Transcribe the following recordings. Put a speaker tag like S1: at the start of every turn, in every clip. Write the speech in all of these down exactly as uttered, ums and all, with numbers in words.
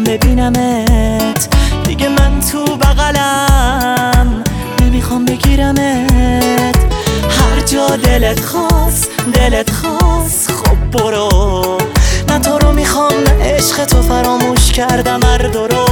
S1: ببینمت دیگه من تو بغلم، نمیخوام بگیرمت. هر جا دلت خواست دلت خواست خب برو، نه تو رو میخوام نه عشق تو، فراموش کردم هر دو رو.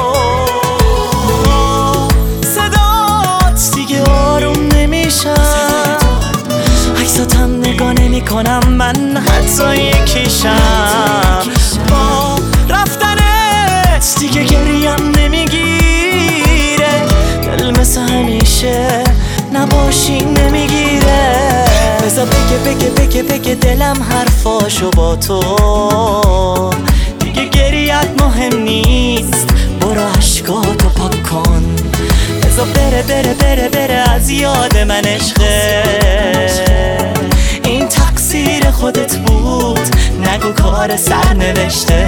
S1: صدات دیگه آروم نمیشم، عکساتم نگاه نمی کنم من حتی یکیشم. با رفتنت دیگه گریم نمیگیره، دل مثل همیشه نباشی نمیگیره. بذار بگه بگه بگه بگه دلم حرفاشو با تو، دیگه گریت مهم نیست، برو عشقاتو پاک کن. بذار بره بره بره بره از یاد من عشقه، این تقصیر خودت بود نگو کار سرنوشته.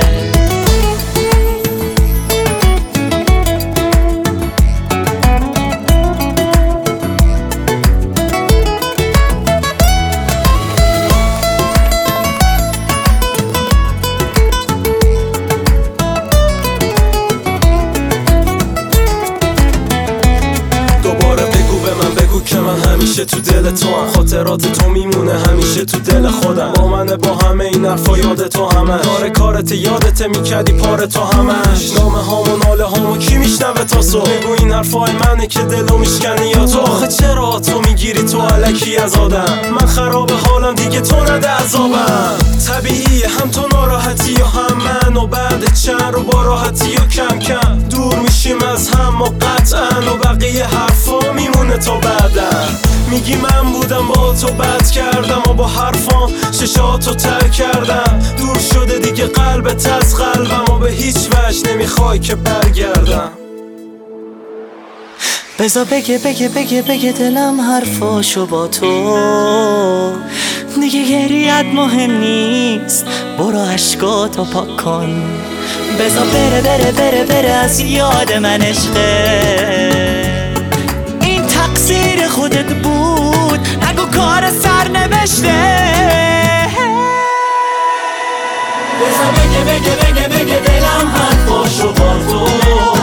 S2: که من همیشه تو دل تو هم، خاطرات تو میمونه همیشه تو دل خودم. با من با همه این حرفا یاد تو همه، کار کارت یادت میکردی پار تو همش. نامه هامو ناله هامو کی میشنوه تا صبح؟ بگو این حرفای منه که دلو میشکنی یا تو؟ آخه چرا تو میگیری تو علکی از آدم؟ من خراب حالم دیگه تو نده عذابم. طبیعیه هم تو ناراحتی یا هم من، و بعد چند رو با راحتی و کم کم دور میشیم از هم و قطعا، و بقیه حرفا میمونه تا بعدن. میگی من بودم با تو بد کردم و با حرفام ششاتو تر کردم. دور شده دیگه قلبت از قلبم و به هیچ وجه نمیخوای که برگردم.
S1: بذار بگه بگه بگه بگه دلم حرفاشو با تو، دیگه گریت مهم نیست، برو عشقاتو پاک کن. بذار بره بره بره بره از یاد من عشقه، این تقصیر خودت بود نگو کار سرنوشته. بذار بگه بگه بگه بگه دلم حرفاشو با تو،